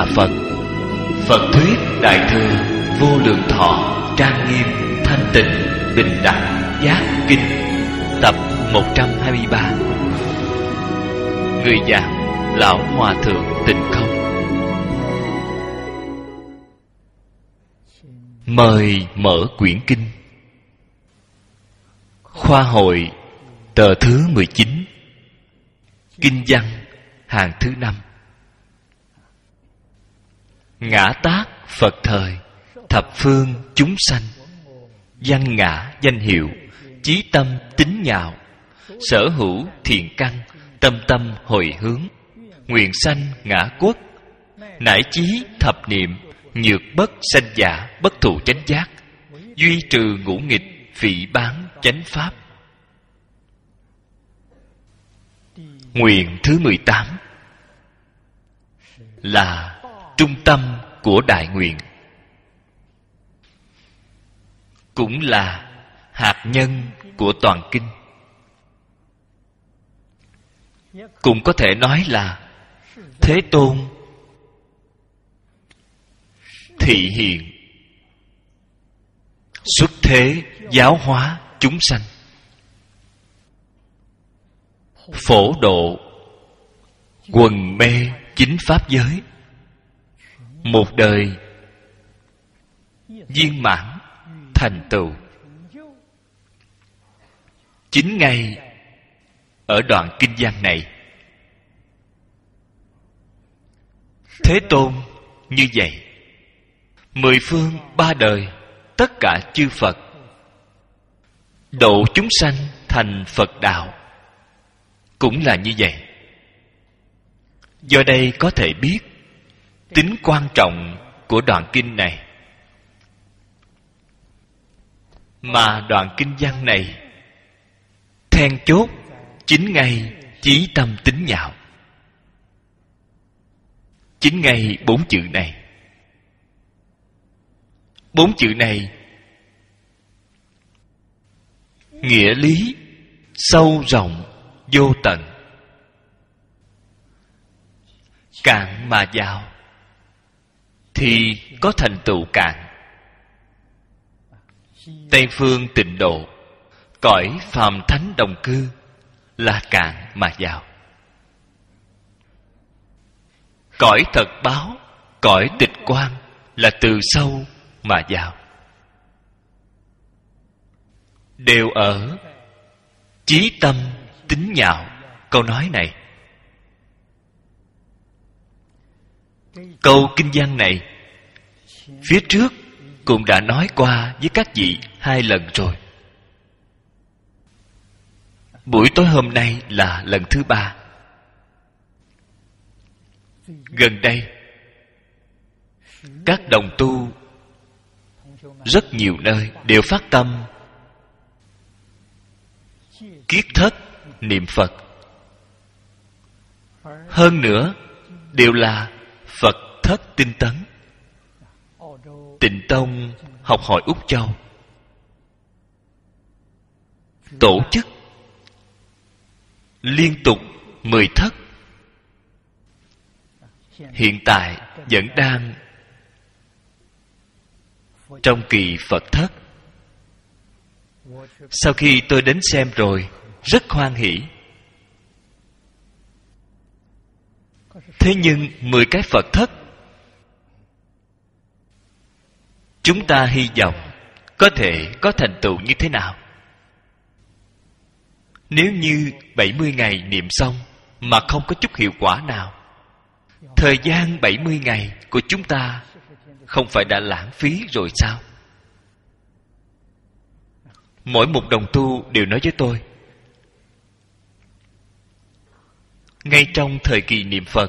Đà Phật. Phật thuyết Đại thừa Vô Lượng Thọ trang nghiêm thanh tịnh bình đẳng giác kinh. Tập 123. Người giảng Lão Hòa Thượng Tịnh Không. Mời mở quyển kinh. Khoa hội tờ thứ 19, kinh văn hàng thứ 5. Ngã tác Phật thời, thập phương chúng sanh. Văn ngã danh hiệu, chí tâm tín nhạo. Sở hữu thiện căn, tâm tâm hồi hướng. Nguyện sanh ngã quốc, nải chí thập niệm. Nhược bất sanh giả, bất thụ chánh giác. Duy trừ ngũ nghịch, phỉ báng chánh pháp. Nguyện thứ 18 là trung tâm của đại nguyện, cũng là hạt nhân của toàn kinh. Cũng có thể nói là Thế Tôn thị hiện xuất thế giáo hóa chúng sanh, phổ độ quần mê chính pháp giới. Một đời viên mãn thành tựu. Chính ngay ở đoạn kinh văn này, Thế Tôn như vậy, mười phương ba đời tất cả chư Phật độ chúng sanh thành Phật đạo cũng là như vậy. Do đây có thể biết tính quan trọng của đoạn kinh này. Mà đoạn kinh văn này then chốt chính ngay chí tâm tín nhạo. Chính ngay 4 chữ này. 4 chữ này nghĩa lý sâu rộng vô tận. Cạn mà vào thì có thành tựu cạn. Tây phương tịnh độ, cõi phàm thánh đồng cư là cạn mà vào. Cõi thật báo, cõi tịch quan là từ sâu mà vào. Đều ở chí tâm tín nhạo câu nói này. Câu kinh văn này phía trước cũng đã nói qua với các vị 2 lần rồi. Buổi tối hôm nay là lần thứ 3. Gần đây các đồng tu rất nhiều nơi đều phát tâm kiết thất niệm Phật. Hơn nữa đều là Phật thất tinh tấn. Tịnh Tông học hỏi Úc Châu tổ chức liên tục 10 thất. Hiện tại vẫn đang trong kỳ Phật thất. Sau khi tôi đến xem rồi, rất hoan hỷ. Thế nhưng 10 cái Phật thất, chúng ta hy vọng có thể có thành tựu như thế nào? Nếu như 70 ngày niệm xong mà không có chút hiệu quả nào, thời gian 70 ngày của chúng ta không phải đã lãng phí rồi sao? Mỗi một đồng tu đều nói với tôi, ngay trong thời kỳ niệm Phật,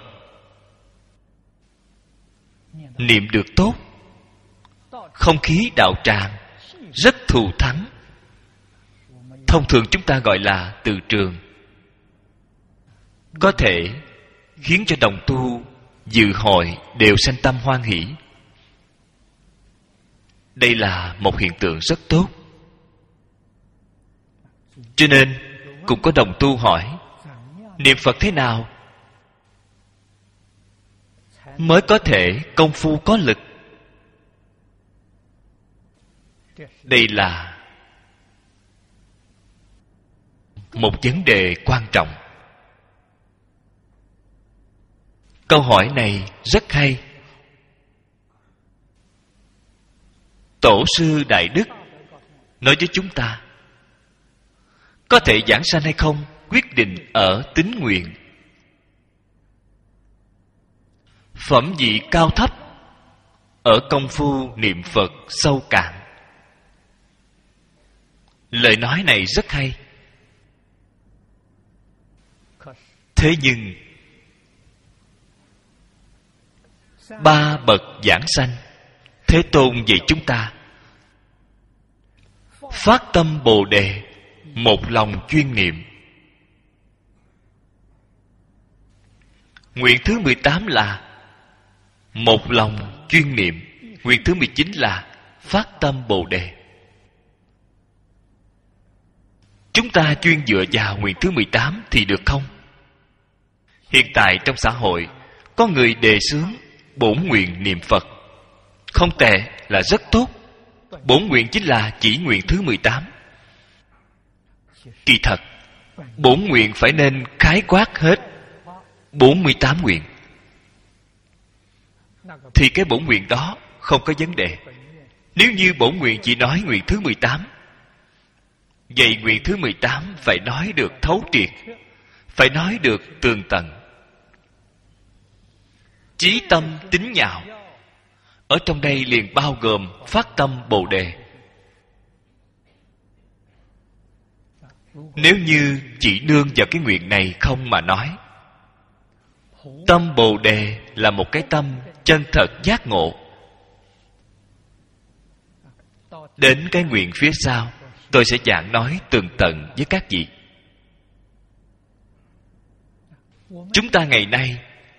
niệm được tốt, không khí đạo tràng rất thù thắng. Thông thường chúng ta gọi là từ trường, có thể khiến cho đồng tu dự hội đều sanh tâm hoan hỷ. Đây là một hiện tượng rất tốt. Cho nên cũng có đồng tu hỏi, niệm Phật thế nào mới có thể công phu có lực. Đây là một vấn đề quan trọng. Câu hỏi này rất hay. Tổ sư Đại Đức nói với chúng ta, có thể giảng sanh hay không quyết định ở tín nguyện. Phẩm vị cao thấp ở công phu niệm Phật sâu cạn. Lời nói này rất hay. Thế nhưng ba bậc giảng sanh, Thế Tôn dạy chúng ta phát tâm Bồ Đề, một lòng chuyên niệm. Nguyện thứ 18 là một lòng chuyên niệm. Nguyện thứ 19 là phát tâm Bồ Đề. Chúng ta chuyên dựa vào nguyện thứ 18 thì được không? Hiện tại trong xã hội có người đề xướng bổn nguyện niệm Phật. Không tệ, là rất tốt. Bổn nguyện chính là chỉ nguyện thứ 18. Kỳ thật, bổn nguyện phải nên khái quát hết 48 nguyện. Thì cái bổn nguyện đó không có vấn đề. Nếu như bổn nguyện chỉ nói nguyện thứ 18, vậy nguyện thứ 18 phải nói được thấu triệt, phải nói được tường tận. Chí tâm tín nhạo, ở trong đây liền bao gồm phát tâm Bồ Đề. Nếu như chỉ nương vào cái nguyện này không mà nói, tâm Bồ Đề là một cái tâm chân thật giác ngộ. Đến cái nguyện phía sau, tôi sẽ giảng nói tường tận với các vị. Chúng ta ngày nay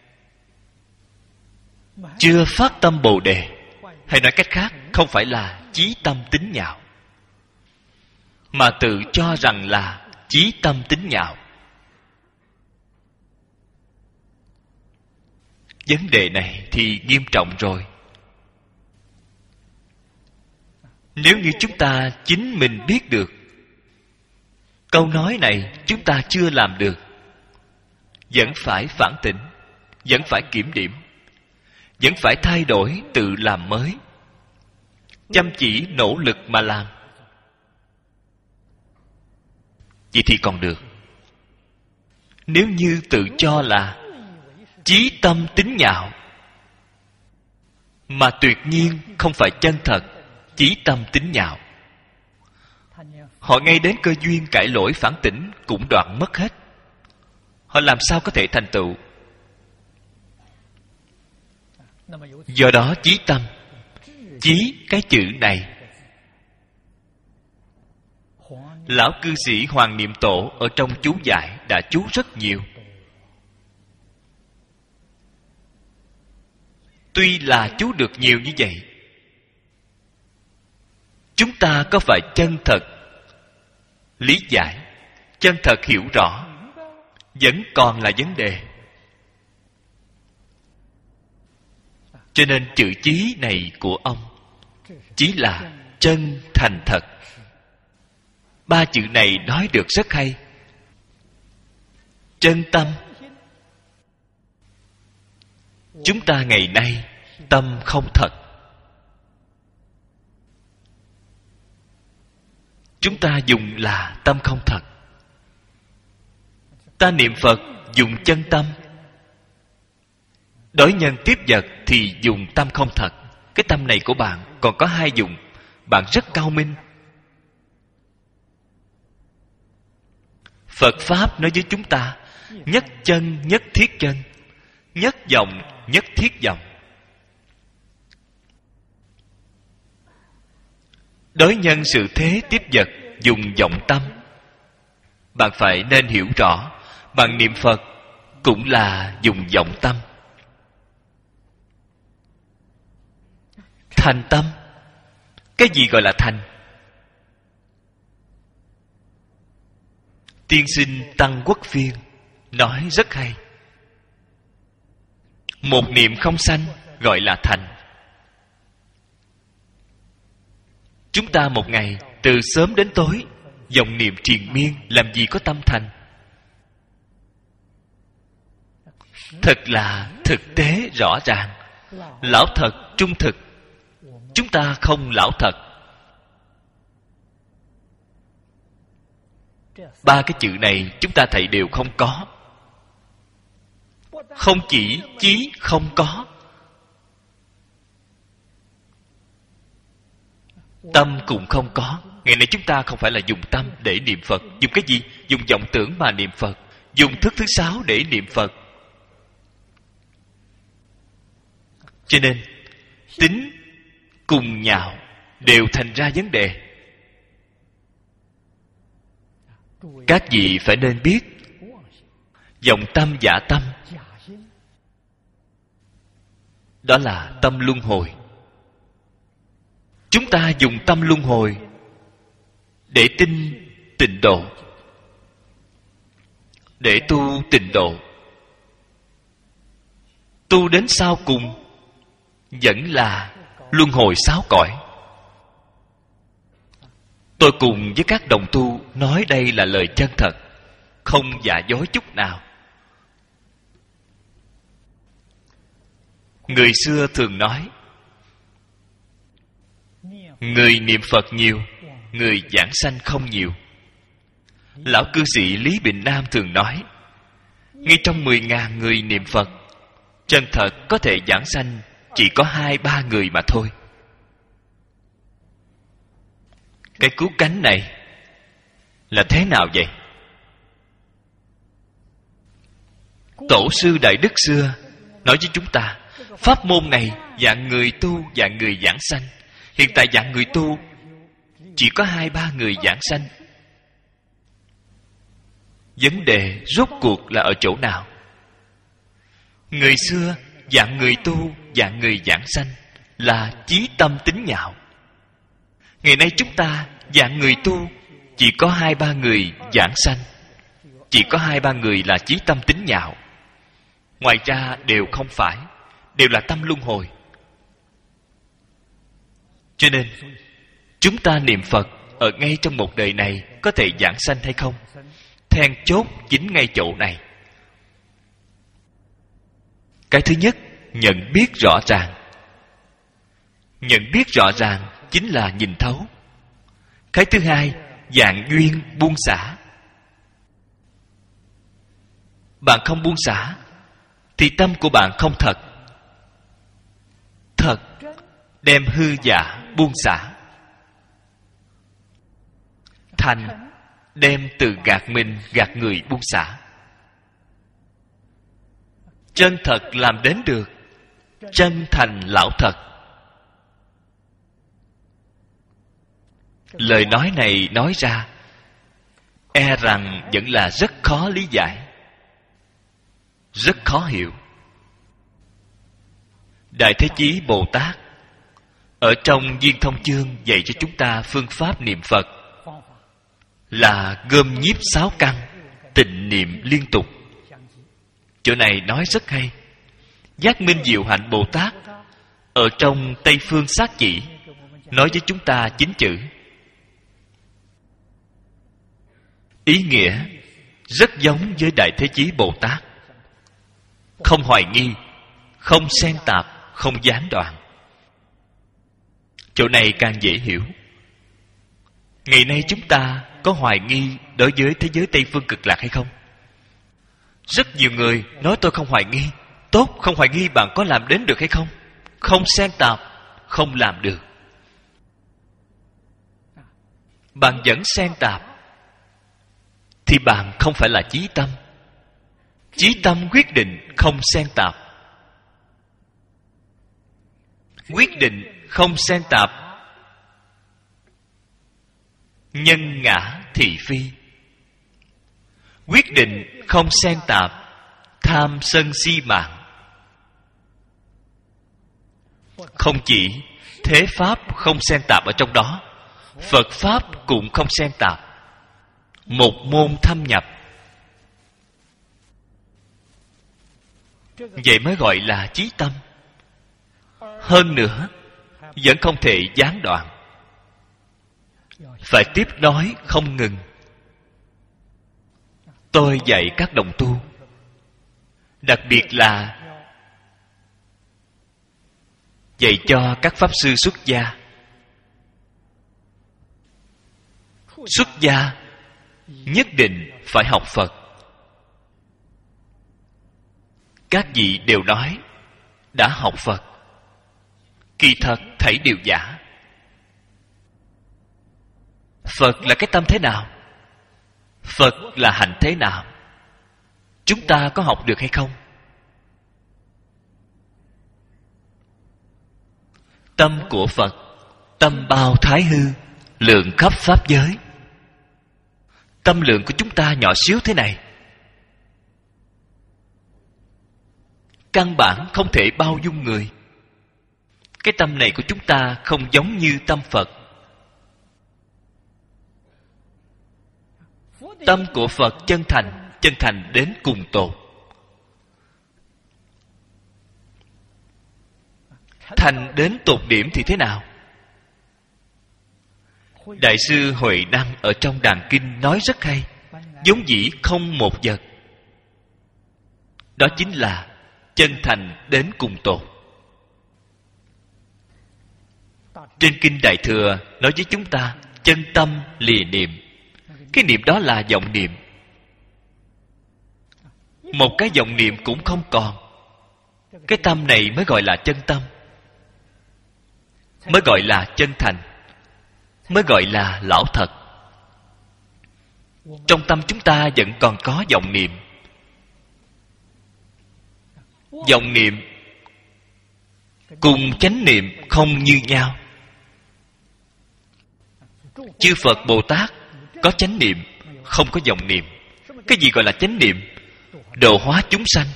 chưa phát tâm Bồ Đề, hay nói cách khác, không phải là chí tâm tín nhạo, mà tự cho rằng là chí tâm tín nhạo. Vấn đề này thì nghiêm trọng rồi. Nếu như chúng ta chính mình biết được câu nói này chúng ta chưa làm được, vẫn phải phản tỉnh, vẫn phải kiểm điểm, vẫn phải thay đổi tự làm mới, chăm chỉ nỗ lực mà làm, vậy thì còn được. Nếu như tự cho là chí tâm tín nhạo, mà tuyệt nhiên không phải chân thật chí tâm tín nhạo, họ ngay đến cơ duyên cải lỗi phản tỉnh cũng đoạn mất hết. Họ làm sao có thể thành tựu? Do đó chí tâm, chí cái chữ này, lão cư sĩ Hoàng Niệm Tổ ở trong chú giải đã chú rất nhiều. Tuy là chú được nhiều như vậy, chúng ta có phải chân thật lý giải, chân thật hiểu rõ, vẫn còn là vấn đề. Cho nên chữ chí này của ông chỉ là chân thành thật. Ba chữ này nói được rất hay. Chân tâm. Chúng ta ngày nay tâm không thật. Chúng ta dùng là tâm không thật. Ta niệm Phật dùng chân tâm, đối nhân tiếp vật thì dùng tâm không thật. Cái tâm này của bạn còn có hai dùng. Bạn rất cao minh. Phật Pháp nói với chúng ta nhất chân nhất thiết chân, nhất vọng nhất thiết vọng. Đối nhân sự thế tiếp vật dùng vọng tâm. Bạn phải nên hiểu rõ, bạn niệm Phật cũng là dùng vọng tâm. Thành tâm. Cái gì gọi là thành? Tiên sinh Tăng Quốc Phiên nói rất hay. Một niệm không sanh gọi là thành. Chúng ta một ngày từ sớm đến tối dòng niệm triền miên, làm gì có tâm thành? Thật là thực tế rõ ràng. Lão thật, trung thực. Chúng ta không lão thật. Ba cái chữ này chúng ta thấy đều không có. Không chỉ chí không có, tâm cũng không có. Ngày nay chúng ta không phải là dùng tâm để niệm Phật. Dùng cái gì? Dùng vọng tưởng mà niệm Phật. Dùng thức thứ sáu để niệm Phật. Cho nên tính cùng nhạo đều thành ra vấn đề. Các vị phải nên biết, vọng tâm giả tâm đó là tâm luân hồi. Chúng ta dùng tâm luân hồi để tin tịnh độ, để tu tịnh độ. Tu đến sau cùng vẫn là luân hồi sáu cõi. Tôi cùng với các đồng tu nói đây là lời chân thật, không giả dối chút nào. Người xưa thường nói, người niệm Phật nhiều, người giảng sanh không nhiều. Lão cư sĩ Lý Bình Nam thường nói, ngay trong 10.000 người niệm Phật, chân thật có thể giảng sanh chỉ có 2-3 người mà thôi. Cái cứu cánh này là thế nào vậy? Tổ sư Đại Đức xưa nói với chúng ta, pháp môn này dạng người tu, dạng người giảng sanh. Hiện tại dạng người tu chỉ có 2-3 người giảng sanh. Vấn đề rốt cuộc là ở chỗ nào? Người xưa dạng người tu, dạng người giảng sanh là chí tâm tính nhạo. Ngày nay chúng ta dạng người tu chỉ có 2-3 người giảng sanh, chỉ có 2-3 người là chí tâm tính nhạo. Ngoài ra đều không phải, đều là tâm luân hồi. Cho nên chúng ta niệm Phật ở ngay trong một đời này có thể giảng sanh hay không? Then chốt chính ngay chỗ này. Cái thứ nhất, nhận biết rõ ràng. Nhận biết rõ ràng chính là nhìn thấu. Cái thứ hai, dạng duyên buông xả. Bạn không buông xả thì tâm của bạn không thật. Thật đem hư giả buông xả. Thành đem từ gạt mình gạt người buông xả. Chân thật làm đến được. Chân thành lão thật. Lời nói này nói ra e rằng vẫn là rất khó lý giải, rất khó hiểu. Đại Thế Chí Bồ Tát ở trong Duyên Thông Chương dạy cho chúng ta phương pháp niệm Phật là gom nhiếp 6 căn, tịnh niệm liên tục. Chỗ này nói rất hay. Giác Minh Diệu Hạnh Bồ Tát ở trong Tây Phương Sát Chỉ nói với chúng ta 9 chữ. Ý nghĩa rất giống với Đại Thế Chí Bồ Tát. Không hoài nghi, không xen tạp, không gián đoạn. Chỗ này càng dễ hiểu. Ngày nay chúng ta có hoài nghi đối với thế giới Tây Phương Cực Lạc hay không? Rất nhiều người nói tôi không hoài nghi. Tốt, không hoài nghi, bạn có làm đến được hay không? Không xen tạp, không làm được. Bạn vẫn xen tạp thì bạn không phải là chí tâm. Chí tâm quyết định không xen tạp. Quyết định không xen tạp. Nhân ngã thị phi. Quyết định không xen tạp. Tham sân si mạng. Không chỉ thế pháp không xen tạp ở trong đó, Phật pháp cũng không xen tạp. Một môn thâm nhập. Vậy mới gọi là chí tâm. Hơn nữa, vẫn không thể gián đoạn, phải tiếp nói không ngừng. Tôi dạy các đồng tu, đặc biệt là dạy cho các pháp sư xuất gia. Xuất gia nhất định phải học Phật. Các vị đều nói đã học Phật, kỳ thật thảy đều giả. Phật là cái tâm thế nào? Phật là hạnh thế nào? Chúng ta có học được hay không? Tâm của Phật, tâm bao thái hư, lượng khắp pháp giới. Tâm lượng của chúng ta nhỏ xíu thế này, căn bản không thể bao dung người. Cái tâm này của chúng ta không giống như tâm Phật. Tâm của Phật chân thành đến cùng tột. Thành đến tột điểm thì thế nào? Đại sư Huệ Đăng ở trong Đàn Kinh nói rất hay. Vốn dĩ không một vật, đó chính là chân thành đến cùng tột. Trên Kinh Đại Thừa nói với chúng ta chân tâm lìa niệm. Cái niệm đó là vọng niệm. Một cái vọng niệm cũng không còn. Cái tâm này mới gọi là chân tâm, mới gọi là chân thành, mới gọi là lão thật. Trong tâm chúng ta vẫn còn có vọng niệm. Vọng niệm cùng chánh niệm không như nhau. Chư Phật Bồ Tát có chánh niệm, không có vọng niệm. Cái gì gọi là chánh niệm? Độ hóa chúng sanh.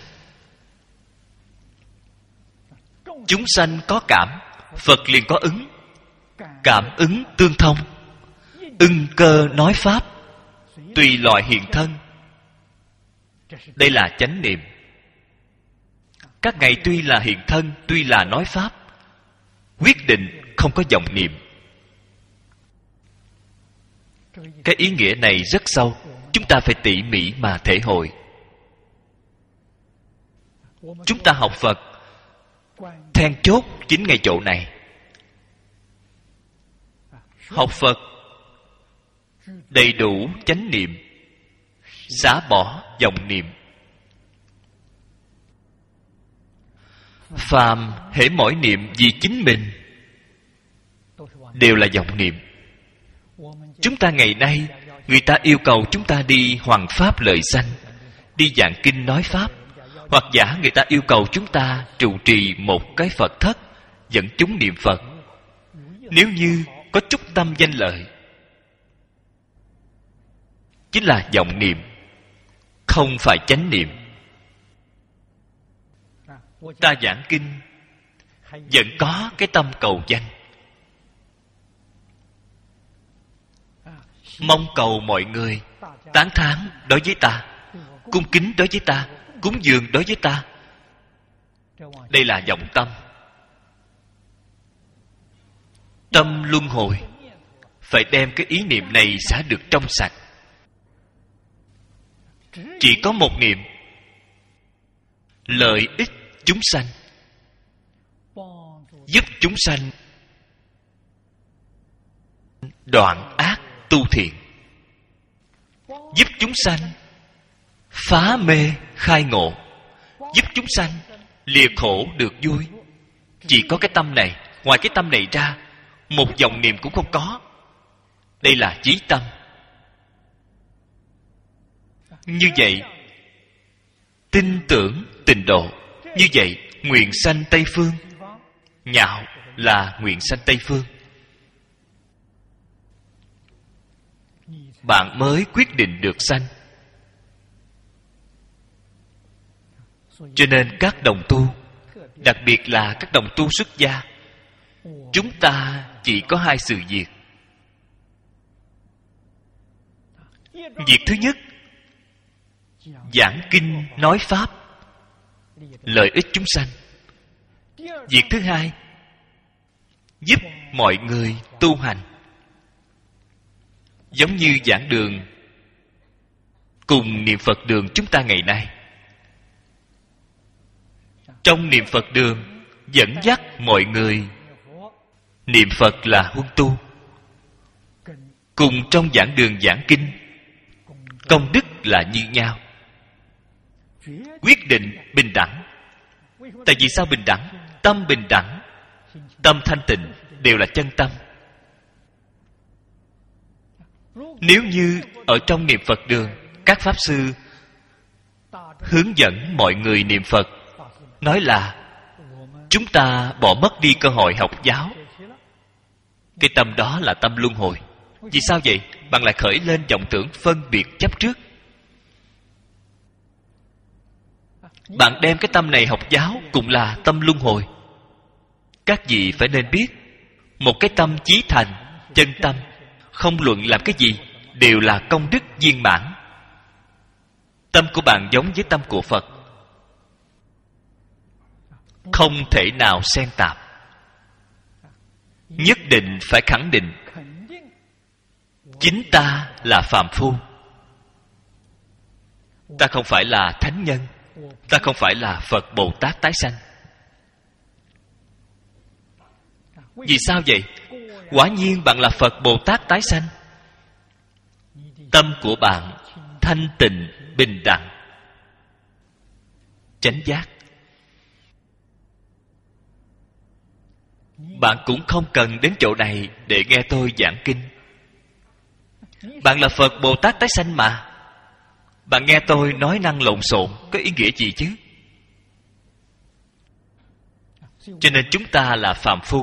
Chúng sanh có cảm, Phật liền có ứng. Cảm ứng tương thông, ưng cơ nói pháp, tùy loại hiện thân. Đây là chánh niệm. Các ngài tuy là hiện thân, tuy là nói pháp, quyết định không có vọng niệm. Cái ý nghĩa này rất sâu, chúng ta phải tỉ mỉ mà thể hội. Chúng ta học Phật, then chốt chính ngay chỗ này. Học Phật đầy đủ chánh niệm, xả bỏ vọng niệm. Phàm hễ mỗi niệm vì chính mình đều là vọng niệm. Chúng ta ngày nay, người ta yêu cầu chúng ta đi hoằng pháp lợi sanh, đi giảng kinh nói pháp, hoặc giả người ta yêu cầu chúng ta trụ trì một cái Phật thất, dẫn chúng niệm Phật. Nếu như có chút tâm danh lợi, chính là vọng niệm, không phải chánh niệm. Ta giảng kinh vẫn có cái tâm cầu danh, mong cầu mọi người tán thán đối với ta, cung kính đối với ta, cúng dường đối với ta. Đây là vọng tâm. Tâm luân hồi, phải đem cái ý niệm này xả được trong sạch. Chỉ có một niệm, lợi ích chúng sanh, giúp chúng sanh đoạn ác tu thiện, giúp chúng sanh phá mê khai ngộ, giúp chúng sanh lìa khổ được vui. Chỉ có cái tâm này. Ngoài cái tâm này ra, một vọng niệm cũng không có. Đây là chí tâm. Như vậy tin tưởng tịnh độ, như vậy nguyện sanh Tây Phương. Nhạo là nguyện sanh Tây Phương. Bạn mới quyết định được sanh. Cho nên các đồng tu, đặc biệt là các đồng tu xuất gia, chúng ta chỉ có hai sự việc. Việc thứ nhất, giảng kinh nói pháp, lợi ích chúng sanh. Việc thứ hai, giúp mọi người tu hành. Giống như giảng đường cùng niệm Phật đường chúng ta ngày nay. Trong niệm Phật đường dẫn dắt mọi người niệm Phật là huân tu. Cùng trong giảng đường giảng kinh, công đức là như nhau. Quyết định bình đẳng. Tại vì sao bình đẳng? Tâm bình đẳng, tâm thanh tịnh đều là chân tâm. Nếu như ở trong niệm Phật đường, các Pháp Sư hướng dẫn mọi người niệm Phật, nói là chúng ta bỏ mất đi cơ hội học giáo, cái tâm đó là tâm luân hồi. Vì sao vậy? Bạn lại khởi lên vọng tưởng phân biệt chấp trước. Bạn đem cái tâm này học giáo cũng là tâm luân hồi. Các vị phải nên biết, một cái tâm chí thành, chân tâm, không luận làm cái gì, đều là công đức viên mãn. Tâm của bạn giống với tâm của Phật, không thể nào xen tạp. Nhất định phải khẳng định chính ta là phàm phu. Ta không phải là thánh nhân, ta không phải là Phật Bồ Tát tái sanh. Vì sao vậy? Quả nhiên bạn là Phật Bồ Tát tái sanh. Tâm của bạn thanh tịnh, bình đẳng, chánh giác. Bạn cũng không cần đến chỗ này để nghe tôi giảng kinh. Bạn là Phật Bồ Tát tái sanh mà. Bạn nghe tôi nói năng lộn xộn có ý nghĩa gì chứ? Cho nên chúng ta là phàm phu.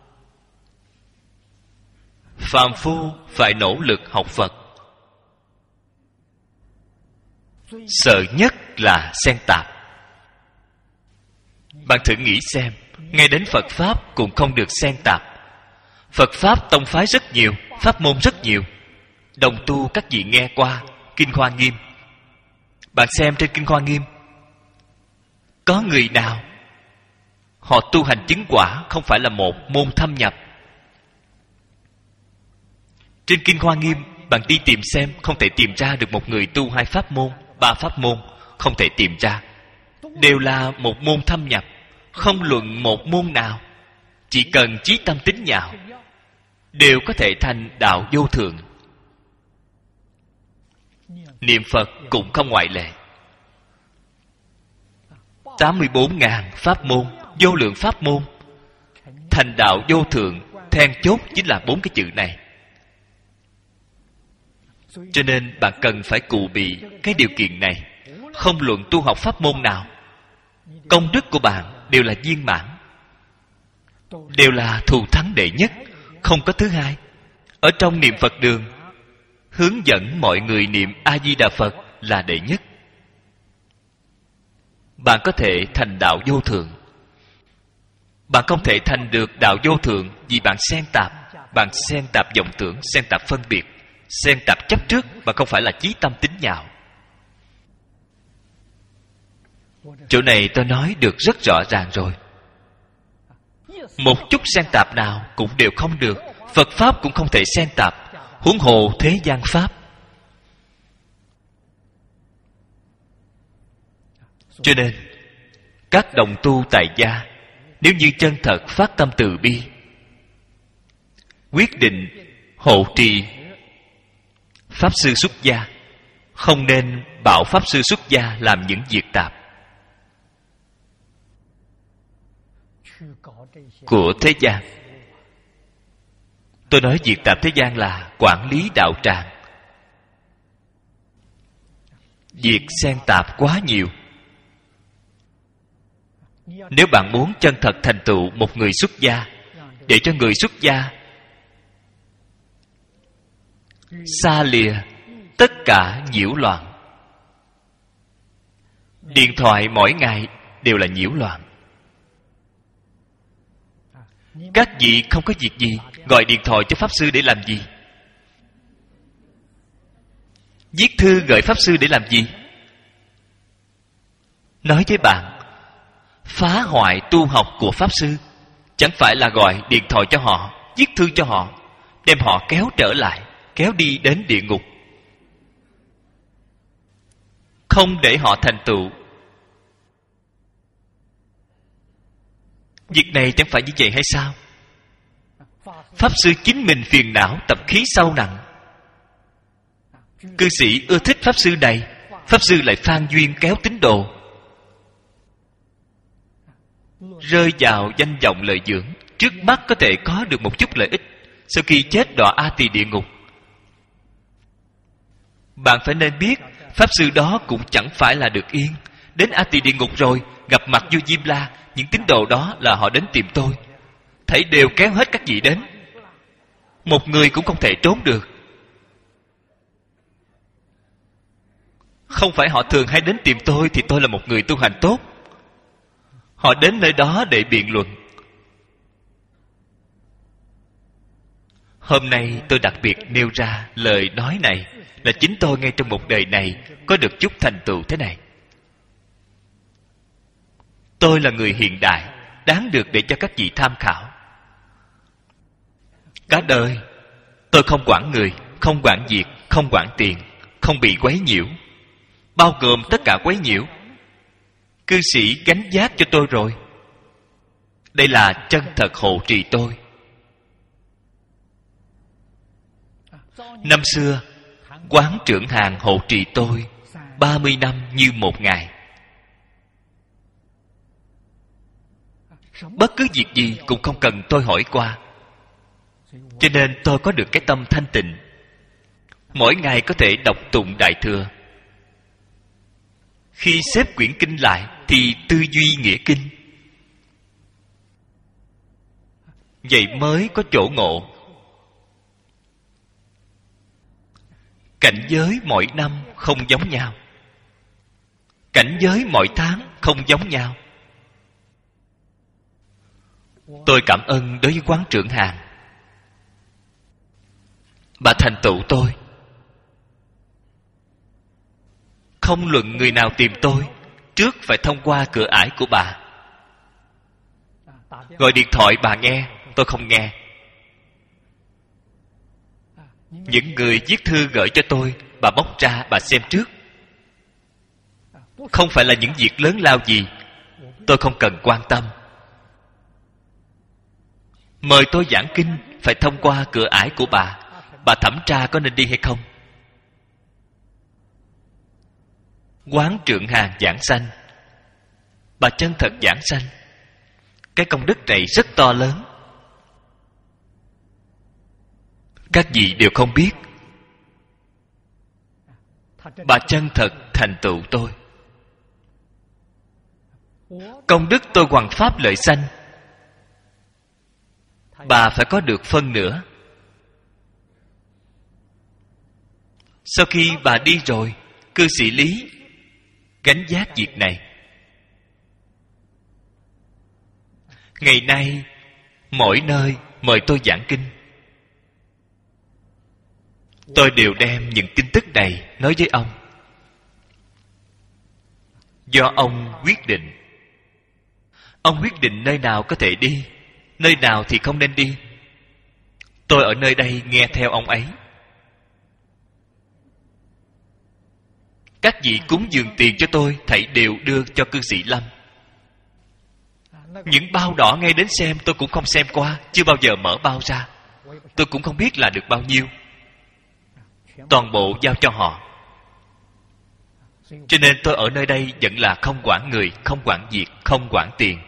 Phàm phu phải nỗ lực học Phật. Sợ nhất là xen tạp. Bạn thử nghĩ xem, ngay đến Phật Pháp cũng không được xen tạp. Phật Pháp tông phái rất nhiều, pháp môn rất nhiều. Đồng tu các vị nghe qua Kinh Hoa Nghiêm. Bạn xem trên Kinh Hoa Nghiêm, có người nào họ tu hành chứng quả không phải là một môn thâm nhập? Trên Kinh Hoa Nghiêm, bạn đi tìm xem, không thể tìm ra được một người tu 2 pháp môn, 3 pháp môn, không thể tìm ra. Đều là một môn thâm nhập, không luận một môn nào, chỉ cần chí tâm tín nhạo, đều có thể thành đạo vô thượng. Niệm Phật cũng không ngoại lệ. 84.000 pháp môn, vô lượng pháp môn, thành đạo vô thượng, then chốt chính là 4 cái chữ này. Cho nên bạn cần phải cụ bị cái điều kiện này. Không luận tu học pháp môn nào, công đức của bạn đều là viên mãn, đều là thù thắng đệ nhất, không có thứ hai. Ở trong niệm Phật đường, hướng dẫn mọi người niệm A-di-đà Phật là đệ nhất. Bạn có thể thành đạo vô thượng. Bạn không thể thành được đạo vô thượng vì bạn xen tạp. Bạn xen tạp vọng tưởng, xen tạp phân biệt, xen tạp chấp trước, mà không phải là chí tâm tín nhạo. Chỗ này tôi nói được rất rõ ràng rồi. Một chút xen tạp nào cũng đều không được. Phật Pháp cũng không thể xen tạp, huống hồ thế gian Pháp. Cho nên các đồng tu tại gia, nếu như chân thật phát tâm từ bi, quyết định hộ trì Pháp Sư xuất gia, không nên bảo Pháp Sư xuất gia làm những việc tạp của thế gian. Tôi nói việc tạp thế gian là quản lý đạo tràng. Việc xen tạp quá nhiều. Nếu bạn muốn chân thật thành tựu một người xuất gia, để cho người xuất gia xa lìa tất cả nhiễu loạn. Điện thoại mỗi ngày đều là nhiễu loạn. Các vị không có việc gì gọi điện thoại cho Pháp Sư để làm gì? Viết thư gửi Pháp Sư để làm gì? Nói với bạn, phá hoại tu học của Pháp Sư, chẳng phải là gọi điện thoại cho họ, viết thư cho họ, đem họ kéo trở lại, kéo đi đến địa ngục, không để họ thành tựu. Việc này chẳng phải như vậy hay sao? Pháp Sư chính mình phiền não, tập khí sâu nặng. Cư sĩ ưa thích Pháp Sư này, Pháp Sư lại phan duyên kéo tín đồ, rơi vào danh vọng lợi dưỡng. Trước mắt có thể có được một chút lợi ích, sau khi chết đọa A Tỳ địa ngục. Bạn phải nên biết, Pháp Sư đó cũng chẳng phải là được yên. Đến A Tỳ địa ngục rồi, gặp mặt vua Diêm La, những tín đồ đó là họ đến tìm tôi, thảy đều kéo hết các vị đến, một người cũng không thể trốn được. Không phải họ thường hay đến tìm tôi thì tôi là một người tu hành tốt. Họ đến nơi đó để biện luận. Hôm nay tôi đặc biệt nêu ra lời nói này là chính tôi ngay trong một đời này có được chút thành tựu thế này. Tôi là người hiện đại, đáng được để cho các vị tham khảo. Cả đời tôi không quản người, không quản việc, không quản tiền, không bị quấy nhiễu, bao gồm tất cả quấy nhiễu. Cư sĩ gánh vác cho tôi rồi. Đây là chân thật hộ trì tôi. Năm xưa Quán trưởng hàng hộ trì tôi 30 năm như một ngày. Bất cứ việc gì cũng không cần tôi hỏi qua, cho nên tôi có được cái tâm thanh tịnh. Mỗi ngày có thể đọc tụng Đại Thừa. Khi xếp quyển kinh lại thì tư duy nghĩa kinh. Vậy mới có chỗ ngộ. Cảnh giới mỗi năm không giống nhau, cảnh giới mỗi tháng không giống nhau. Tôi cảm ơn đối với Quán trưởng hàng. Bà thành tựu tôi. Không luận người nào tìm tôi, trước phải thông qua cửa ải của bà. Gọi điện thoại bà nghe, tôi không nghe. Những người viết thư gửi cho tôi, bà bóc ra, bà xem trước. Không phải là những việc lớn lao gì, tôi không cần quan tâm. Mời tôi giảng kinh phải thông qua cửa ải của bà thẩm tra có nên đi hay không. Quán trưởng hàng giảng sanh, bà chân thật giảng sanh. Cái công đức này rất to lớn, các vị đều không biết. Bà chân thật thành tựu tôi. Công đức tôi hoằng pháp lợi sanh, bà phải có được phân nữa. Sau khi bà đi rồi, cư sĩ Lý gánh vác việc này. Ngày nay mỗi nơi mời tôi giảng kinh, tôi đều đem những tin tức này nói với ông. Do ông quyết định. Ông quyết định nơi nào có thể đi, nơi nào thì không nên đi. Tôi ở nơi đây nghe theo ông ấy. Các vị cúng dường tiền cho tôi, thảy đều đưa cho cư sĩ Lâm. Những bao đỏ ngay đến xem tôi cũng không xem qua, chưa bao giờ mở bao ra. Tôi cũng không biết là được bao nhiêu. Toàn bộ giao cho họ. Cho nên tôi ở nơi đây vẫn là không quản người, không quản việc, không quản tiền.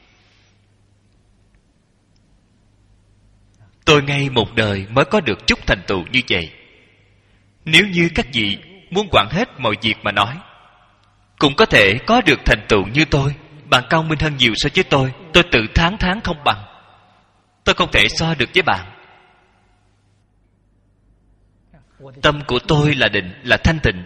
Tôi ngay một đời mới có được chút thành tựu như vậy. Nếu như các vị muốn quản hết mọi việc mà nói, cũng có thể có được thành tựu như tôi. Bạn cao minh hơn nhiều so với tôi tự thán không bằng. Tôi không thể so được với bạn. Tâm của tôi là định, là thanh tịnh.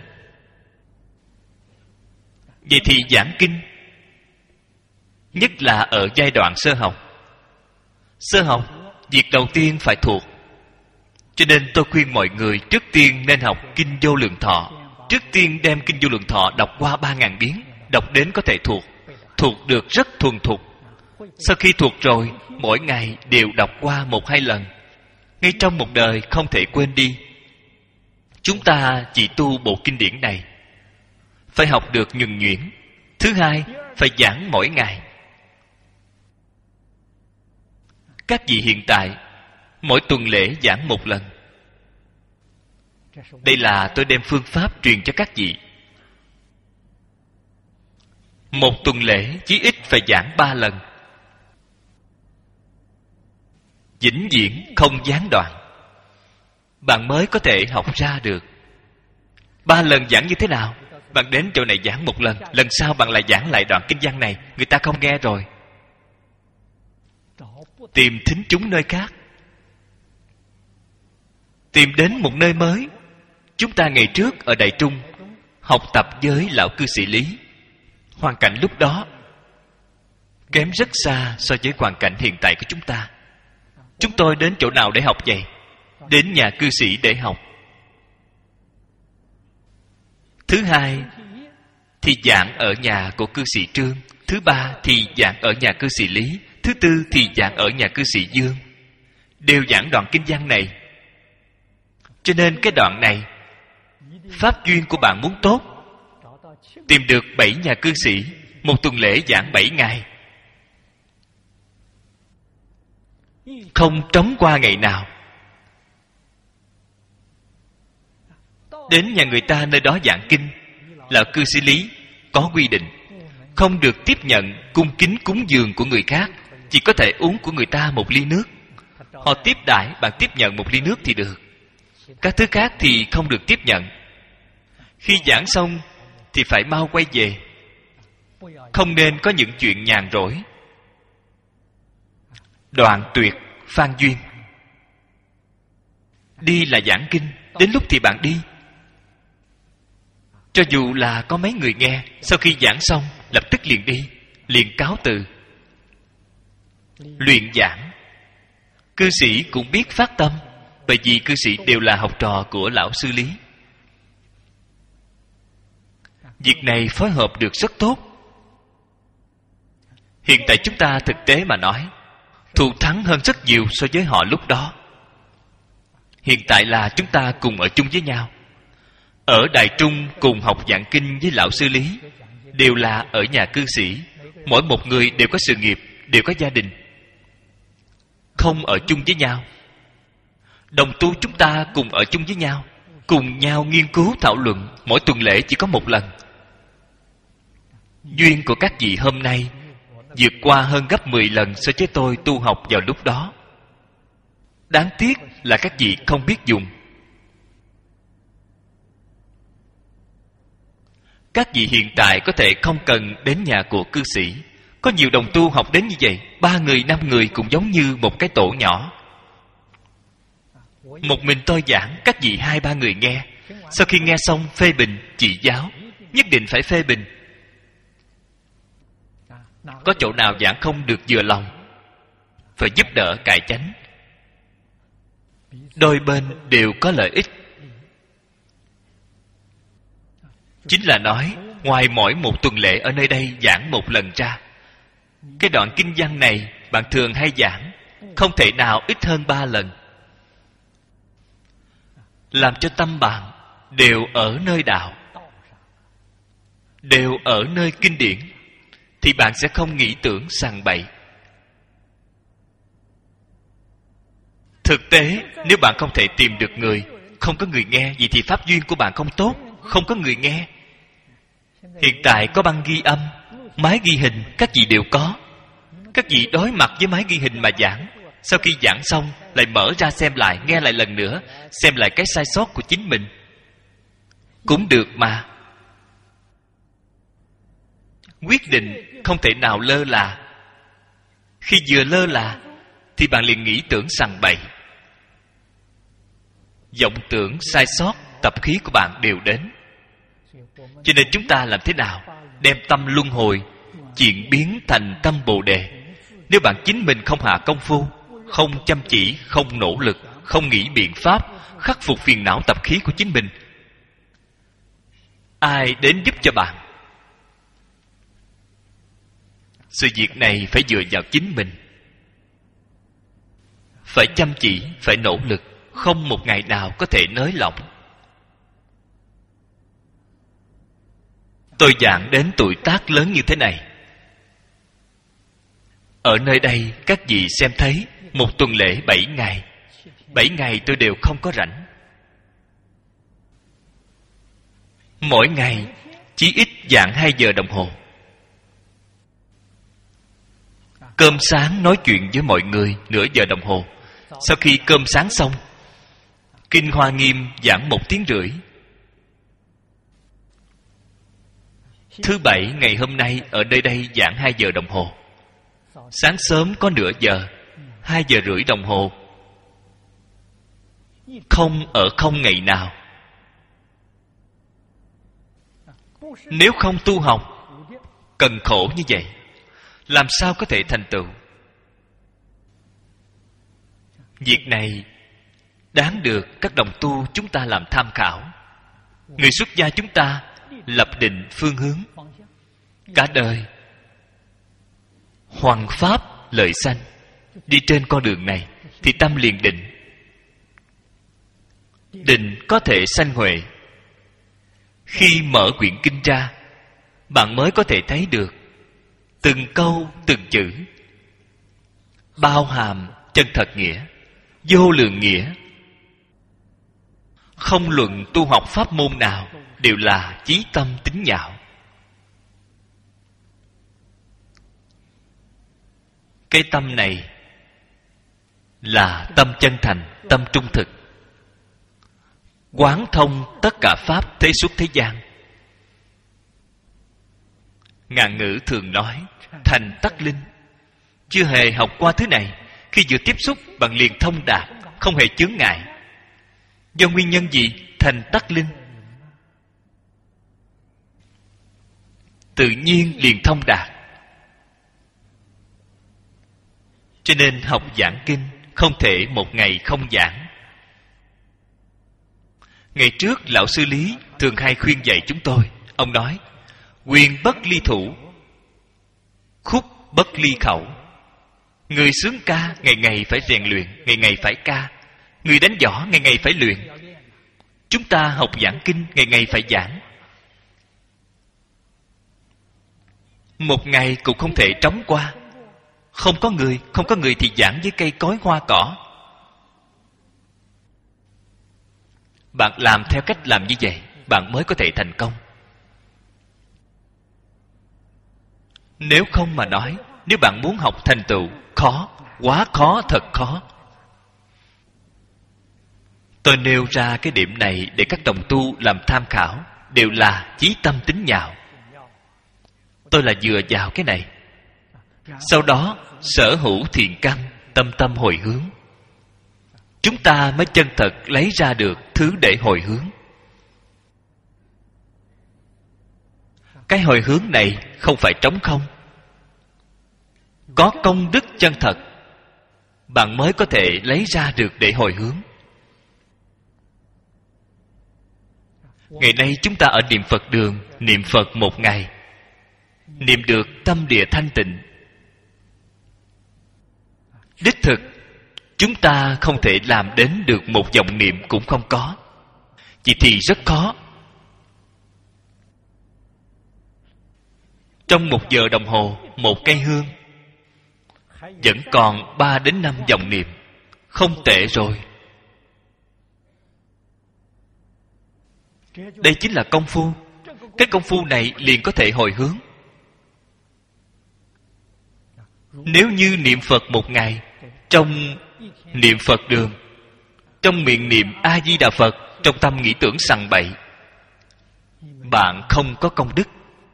Vậy thì giảng kinh, nhất là ở giai đoạn sơ học. Sơ học, việc đầu tiên phải thuộc. Cho nên tôi khuyên mọi người trước tiên nên học Kinh Vô Lượng Thọ. Trước tiên đem Kinh Vô Lượng Thọ đọc qua 3.000 biến, đọc đến có thể thuộc. thuộc được rất thuần thục. Sau khi thuộc rồi, mỗi ngày đều đọc qua 1-2 lần. Ngay trong một đời không thể quên đi. Chúng ta chỉ tu bộ kinh điển này, phải học được nhuần nhuyễn. Thứ hai, phải giảng mỗi ngày. Các vị hiện tại mỗi tuần lễ giảng 1 lần. Đây là tôi đem phương pháp truyền cho các vị. 1 tuần lễ chí ít phải giảng 3 lần, vĩnh viễn không gián đoạn, bạn mới có thể học ra được. 3 lần giảng như thế nào? Bạn đến chỗ này giảng 1 lần, lần sau bạn lại giảng lại đoạn kinh văn này, người ta không nghe rồi, tìm thính chúng nơi khác, tìm đến một nơi mới. Chúng ta ngày trước ở Đại Trung học tập với lão cư sĩ Lý, hoàn cảnh lúc đó kém rất xa so với hoàn cảnh hiện tại của chúng ta. Chúng tôi đến chỗ nào để học vậy? Đến nhà cư sĩ để học. Thứ hai thì giảng ở nhà của cư sĩ Trương. Thứ ba thì giảng ở nhà cư sĩ Lý. Thứ tư thì giảng ở nhà cư sĩ Dương. Đều giảng đoạn kinh văn này. Cho nên cái đoạn này, pháp duyên của bạn muốn tốt, tìm được 7 nhà cư sĩ, 1 tuần lễ giảng 7 ngày, không trống qua ngày nào. Đến nhà người ta nơi đó giảng kinh, là cư sĩ Lý có quy định không được tiếp nhận cung kính cúng dường của người khác, chỉ có thể uống của người ta 1 ly nước. Họ tiếp đãi, bạn tiếp nhận 1 ly nước thì được, các thứ khác thì không được tiếp nhận. Khi giảng xong thì phải mau quay về, không nên có những chuyện nhàn rỗi. Đoạn tuyệt phan duyên. Đi là giảng kinh, đến lúc thì bạn đi. Cho dù là có mấy người nghe, sau khi giảng xong lập tức liền đi, liền cáo từ. Luyện giảng, cư sĩ cũng biết phát tâm, bởi vì cư sĩ đều là học trò của lão sư Lý. Việc này phối hợp được rất tốt. Hiện tại chúng ta thực tế mà nói, thù thắng hơn rất nhiều so với họ lúc đó. Hiện tại là chúng ta cùng ở chung với nhau. Ở Đại Trung cùng học giảng kinh với lão sư Lý, đều là ở nhà cư sĩ. Mỗi một người đều có sự nghiệp, đều có gia đình, không ở chung với nhau. Đồng tu chúng ta cùng ở chung với nhau, cùng nhau nghiên cứu thảo luận. Mỗi tuần lễ chỉ có 1 lần. Duyên của các vị hôm nay vượt qua hơn gấp 10 lần so với tôi tu học vào lúc đó. Đáng tiếc là các vị không biết dùng. Các vị hiện tại có thể không cần đến nhà của cư sĩ. Có nhiều đồng tu học đến như vậy, 3 người, 5 người cũng giống như một cái tổ nhỏ. Một mình tôi giảng, các vị 2-3 người nghe. Sau khi nghe xong phê bình, chỉ giáo, nhất định phải phê bình. Có chỗ nào giảng không được vừa lòng, phải giúp đỡ cải chánh. Đôi bên đều có lợi ích. Chính là nói, ngoài mỗi 1 tuần lễ ở nơi đây giảng 1 lần ra, cái đoạn kinh văn này bạn thường hay giảng, không thể nào ít hơn 3 lần. Làm cho tâm bạn đều ở nơi đạo, đều ở nơi kinh điển, thì bạn sẽ không nghĩ tưởng sằng bậy. Thực tế, nếu bạn không thể tìm được người, không có người nghe, vậy thì pháp duyên của bạn không tốt, không có người nghe. Hiện tại có băng ghi âm, máy ghi hình, các vị đều có. Các vị đối mặt với máy ghi hình mà giảng, sau khi giảng xong lại mở ra xem lại, nghe lại lần nữa, xem lại cái sai sót của chính mình, cũng được mà. Quyết định không thể nào lơ là. Khi vừa lơ là thì bạn liền nghĩ tưởng sằng bậy, vọng tưởng sai sót, tập khí của bạn đều đến. Cho nên chúng ta làm thế nào đem tâm luân hồi chuyển biến thành tâm Bồ Đề? Nếu bạn chính mình không hạ công phu, không chăm chỉ, không nỗ lực, không nghĩ biện pháp khắc phục phiền não tập khí của chính mình, ai đến giúp cho bạn? Sự việc này phải dựa vào chính mình, phải chăm chỉ, phải nỗ lực, không một ngày nào có thể nới lỏng. Tôi giảng đến tuổi tác lớn như thế này. Ở nơi đây các vị xem thấy, một tuần lễ 7 ngày, 7 ngày tôi đều không có rảnh. Mỗi ngày chỉ ít giảng 2 giờ đồng hồ. Cơm sáng nói chuyện với mọi người nửa giờ đồng hồ. Sau khi cơm sáng xong, Kinh Hoa Nghiêm giảng 1 tiếng rưỡi. Thứ Bảy ngày hôm nay ở nơi đây giảng 2 giờ đồng hồ. Sáng sớm có nửa giờ, 2 giờ rưỡi đồng hồ. Không ở không ngày nào. Nếu không tu học, cần khổ như vậy, làm sao có thể thành tựu? Việc này đáng được các đồng tu chúng ta làm tham khảo. Người xuất gia chúng ta lập định phương hướng. Cả đời hoằng pháp lợi sanh, đi trên con đường này thì tâm liền định. Định có thể sanh huệ. Khi mở quyển kinh ra, bạn mới có thể thấy được từng câu từng chữ bao hàm chân thật nghĩa, vô lượng nghĩa. Không luận tu học pháp môn nào đều là chí tâm tín nhạo. Cái tâm này là tâm chân thành, tâm trung thực, quán thông tất cả pháp thế xuất thế gian. Ngạn ngữ thường nói thành tắc linh. Chưa hề học qua thứ này, khi vừa tiếp xúc bạn liền thông đạt, không hề chướng ngại. Do nguyên nhân gì thành tắc linh? Tự nhiên liền thông đạt. Cho nên học giảng kinh không thể một ngày không giảng. Ngày trước lão sư Lý thường hay khuyên dạy chúng tôi. Ông nói: quyền bất ly thủ, khúc bất ly khẩu. Người sướng ca ngày ngày phải rèn luyện, ngày ngày phải ca. Người đánh võ ngày ngày phải luyện. Chúng ta học giảng kinh ngày ngày phải giảng. Một ngày cũng không thể trống qua. Không có người thì giảng với cây cối hoa cỏ. Bạn làm theo cách làm như vậy, bạn mới có thể thành công. Nếu không mà nói, nếu bạn muốn học thành tựu, khó, quá khó, thật khó. Tôi nêu ra cái điểm này để các đồng tu làm tham khảo, đều là chí tâm tín nhạo. Tôi là dựa vào cái này. Sau đó sở hữu thiện căn, tâm tâm hồi hướng. Chúng ta mới chân thật lấy ra được thứ để hồi hướng. Cái hồi hướng này không phải trống không. Có công đức chân thật, bạn mới có thể lấy ra được để hồi hướng. Ngày nay chúng ta ở niệm Phật đường, niệm Phật một ngày, niệm được tâm địa thanh tịnh. Đích thực chúng ta không thể làm đến được một vọng niệm cũng không có. Vậy thì rất khó. Trong 1 giờ đồng hồ, 1 cây hương vẫn còn 3 đến 5 vọng niệm. Không tệ rồi. Đây chính là công phu. Cái công phu này liền có thể hồi hướng. Nếu như niệm Phật một ngày, trong niệm Phật đường, trong miệng niệm A-di-đà Phật, trong tâm nghĩ tưởng sằng bậy, bạn không có công đức.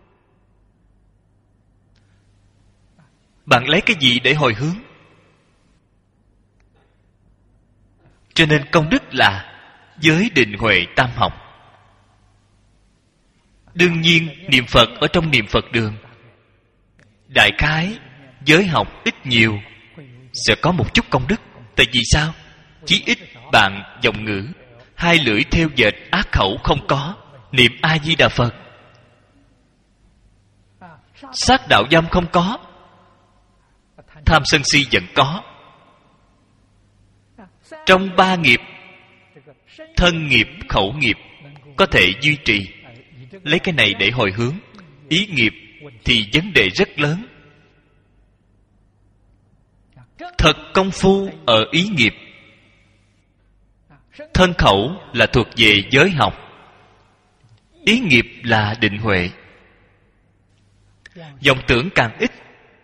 Bạn lấy cái gì để hồi hướng? Cho nên công đức là giới định huệ tam học. Đương nhiên niệm Phật ở trong niệm Phật đường, đại khái giới học ít nhiều sẽ có một chút công đức. Tại vì sao? Chí ít bạn giọng ngữ, 2 lưỡi theo dệt ác khẩu không có, niệm A-di-đà Phật. Sát đạo dâm không có, tham sân si vẫn có. Trong 3 nghiệp, thân nghiệp, khẩu nghiệp có thể duy trì, lấy cái này để hồi hướng. Ý nghiệp thì vấn đề rất lớn. Thật công phu ở ý nghiệp. Thân khẩu là thuộc về giới học, ý nghiệp là định huệ. Vọng tưởng càng ít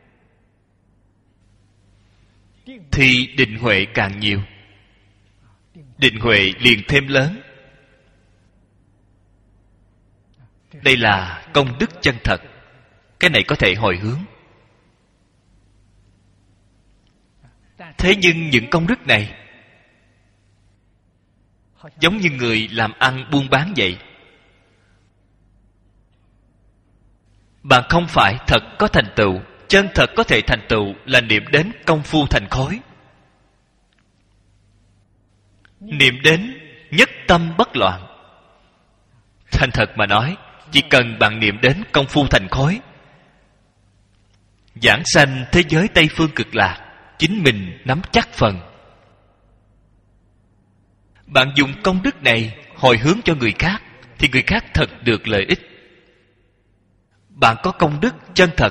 thì định huệ càng nhiều, định huệ liền thêm lớn. Đây là công đức chân thật. Cái này có thể hồi hướng. Thế nhưng những công đức này giống như người làm ăn buôn bán vậy. Bạn không phải thật có thành tựu. Chân thật có thể thành tựu là niệm đến công phu thành khối, niệm đến nhất tâm bất loạn. Thành thật mà nói, chỉ cần bạn niệm đến công phu thành khối, giảng sanh thế giới Tây Phương Cực Lạc, chính mình nắm chắc phần. Bạn dùng công đức này hồi hướng cho người khác, thì người khác thật được lợi ích. Bạn có công đức chân thật,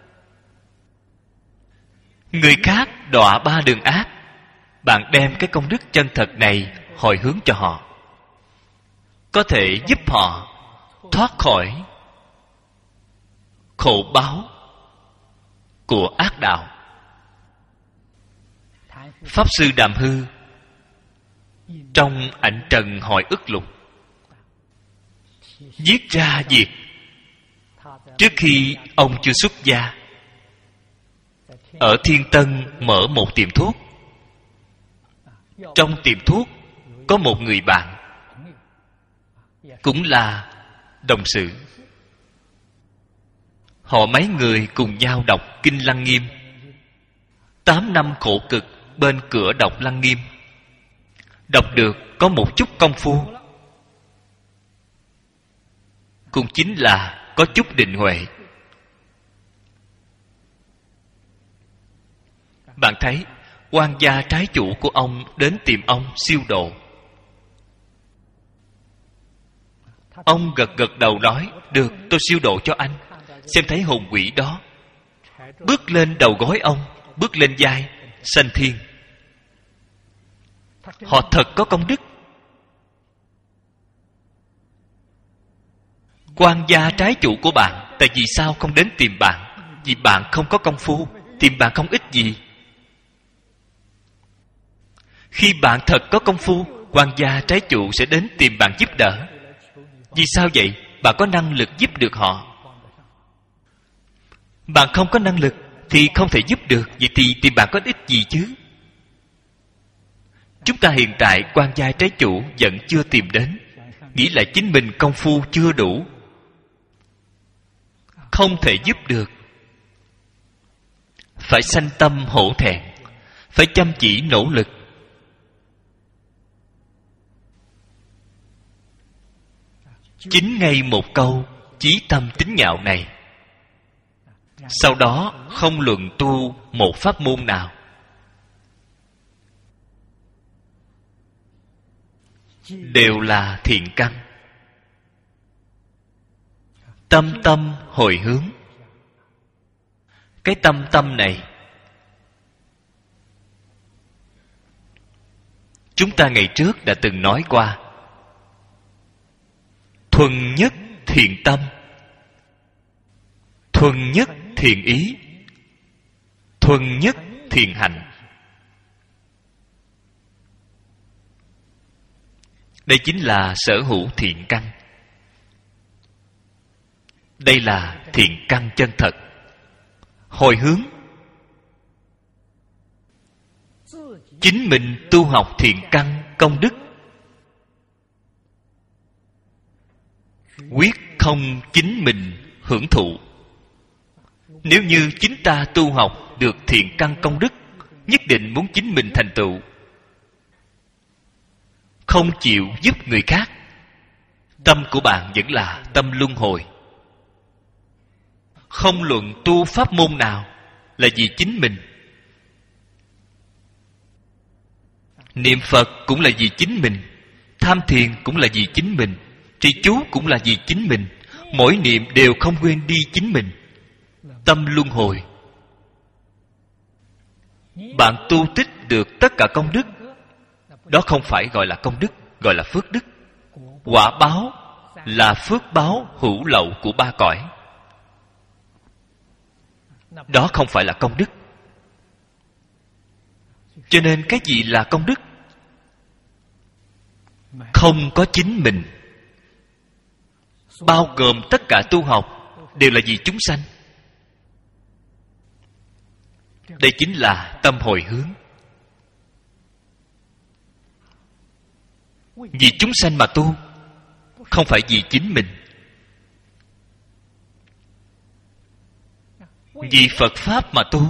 người khác đọa 3 đường ác, bạn đem cái công đức chân thật này hồi hướng cho họ, có thể giúp họ thoát khỏi khổ báo của ác đạo. Pháp Sư Đàm Hư trong Ảnh Trần Hội Ức Lục viết ra việc trước khi ông chưa xuất gia, ở Thiên Tân mở một tiệm thuốc. Trong tiệm thuốc có một người bạn, cũng là đồng sự. Họ mấy người cùng nhau đọc Kinh Lăng Nghiêm. 8 năm khổ cực bên cửa đọc Lăng Nghiêm, đọc được có một chút công phu, cũng chính là có chút định huệ. Bạn thấy quan gia trái chủ của ông đến tìm ông siêu độ. Ông gật gật đầu nói: được, tôi siêu độ cho anh. Xem thấy hồn quỷ đó bước lên đầu gối ông, bước lên vai, sanh thiên. Họ thật có công đức. Quan gia trái chủ của bạn, tại vì sao không đến tìm bạn? Vì bạn không có công phu, tìm bạn không ích gì. Khi bạn thật có công phu, quan gia trái chủ sẽ đến tìm bạn giúp đỡ. Vì sao vậy? Bạn có năng lực giúp được họ. Bạn không có năng lực thì không thể giúp được. Vậy thì tìm bạn có ích gì chứ? Chúng ta hiện tại quan gia trái chủ vẫn chưa tìm đến, nghĩ là chính mình công phu chưa đủ, không thể giúp được. Phải sanh tâm hổ thẹn, phải chăm chỉ nỗ lực. Chính ngay một câu chí tâm tín nhạo này, sau đó không luận tu một pháp môn nào, đều là thiện căn. Tâm tâm hồi hướng. Cái tâm tâm này, chúng ta ngày trước đã từng nói qua. Thuần nhất thiện tâm, thuần nhất thiện ý, thuần nhất thiện hành. Đây chính là sở hữu thiện căn. Đây là thiện căn chân thật. Hồi hướng. Chính mình tu học thiện căn công đức, quyết không chính mình hưởng thụ. Nếu như chính ta tu học được thiện căn công đức, nhất định muốn chính mình thành tựu, không chịu giúp người khác, tâm của bạn vẫn là tâm luân hồi. Không luận tu pháp môn nào, là vì chính mình. Niệm Phật cũng là vì chính mình, tham thiền cũng là vì chính mình, trì chú cũng là vì chính mình. Mỗi niệm đều không quên đi chính mình. Tâm luân hồi. Bạn tu tích được tất cả công đức. Đó không phải gọi là công đức, gọi là phước đức. Quả báo là phước báo hữu lậu của ba cõi. Đó không phải là công đức. Cho nên cái gì là công đức? Không có chính mình, bao gồm tất cả tu học đều là vì chúng sanh. Đây chính là tâm hồi hướng. Vì chúng sanh mà tu, không phải vì chính mình. Vì Phật Pháp mà tu,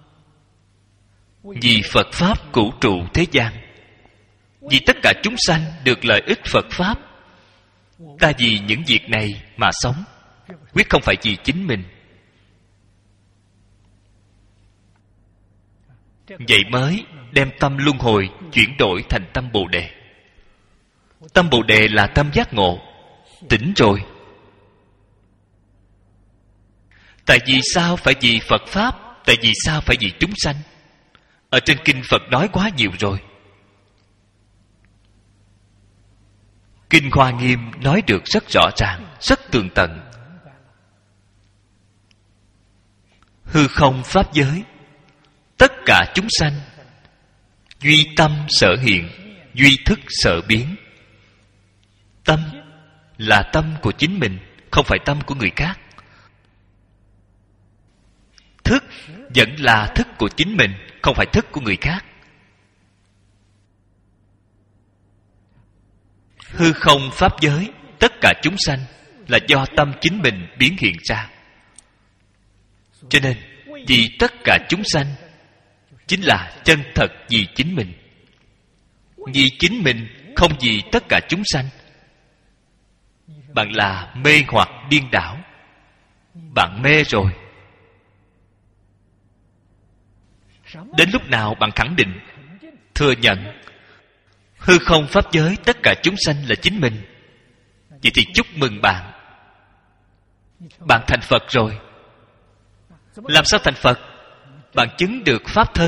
vì Phật Pháp cửu trụ thế gian, vì tất cả chúng sanh được lợi ích Phật Pháp. Ta vì những việc này mà sống, quyết không phải vì chính mình. Vậy mới đem tâm luân hồi chuyển đổi thành tâm Bồ Đề. Tâm Bồ Đề là tâm giác ngộ, tỉnh rồi. Tại vì sao phải vì Phật Pháp? Tại vì sao phải vì chúng sanh? Ở trên kinh Phật nói quá nhiều rồi. Kinh Hoa Nghiêm nói được rất rõ ràng, rất tường tận. Hư không pháp giới, tất cả chúng sanh, duy tâm sở hiện, duy thức sở biến. Tâm là tâm của chính mình, không phải tâm của người khác. Thức vẫn là thức của chính mình, không phải thức của người khác. Hư không pháp giới, tất cả chúng sanh là do tâm chính mình biến hiện ra. Cho nên vì tất cả chúng sanh chính là chân thật vì chính mình. Vì chính mình, không vì tất cả chúng sanh. Bạn là mê hoặc điên đảo. Bạn mê rồi. Đến lúc nào bạn khẳng định, thừa nhận hư không pháp giới tất cả chúng sanh là chính mình, vậy thì chúc mừng bạn. Bạn thành Phật rồi. Làm sao thành Phật? Bạn chứng được Pháp thân.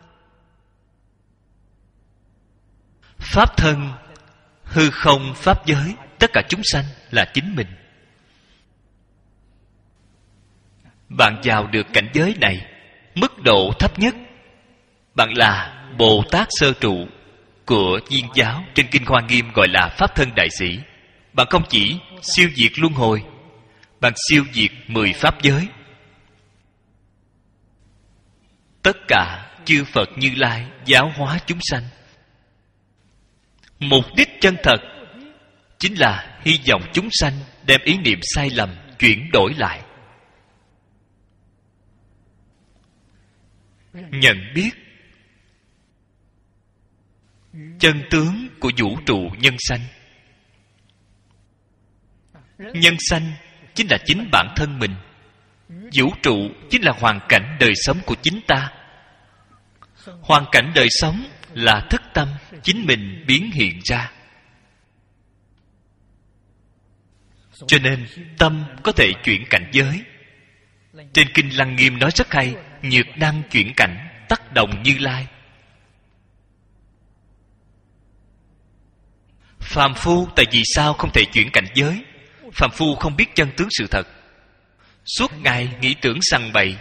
Pháp thân, hư không pháp giới tất cả chúng sanh là chính mình. Bạn vào được cảnh giới này, mức độ thấp nhất, bạn là Bồ Tát sơ trụ của Viên giáo. Trên kinh Hoa Nghiêm gọi là Pháp thân đại sĩ. Bạn không chỉ siêu diệt luân hồi, bạn siêu diệt 10 pháp giới. Tất cả chư Phật Như Lai giáo hóa chúng sanh. Mục đích chân thật chính là hy vọng chúng sanh đem ý niệm sai lầm chuyển đổi lại, nhận biết chân tướng của vũ trụ nhân sanh. Nhân sanh chính là chính bản thân mình. Vũ trụ chính là hoàn cảnh đời sống của chính ta. Hoàn cảnh đời sống là thức tâm chính mình biến hiện ra. Cho nên tâm có thể chuyển cảnh giới. Trên kinh Lăng Nghiêm nói rất hay: nhược năng chuyển cảnh, tác động Như Lai. Phàm phu tại vì sao không thể chuyển cảnh giới? Phàm phu không biết chân tướng sự thật, suốt ngày nghĩ tưởng sằng bậy,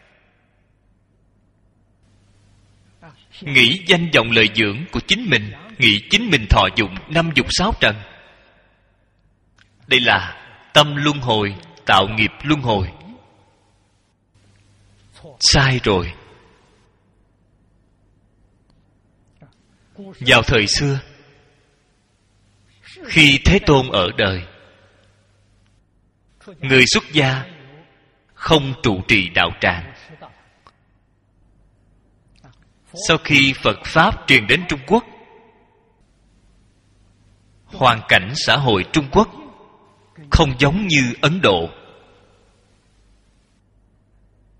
nghĩ danh vọng lợi dưỡng của chính mình, nghĩ chính mình thọ dụng 56 trần. Đây là tâm luân hồi, tạo nghiệp luân hồi. Sai rồi. Vào thời xưa, khi Thế Tôn ở đời, người xuất gia không trụ trì đạo tràng. Sau khi Phật Pháp truyền đến Trung Quốc, hoàn cảnh xã hội Trung Quốc không giống như Ấn Độ.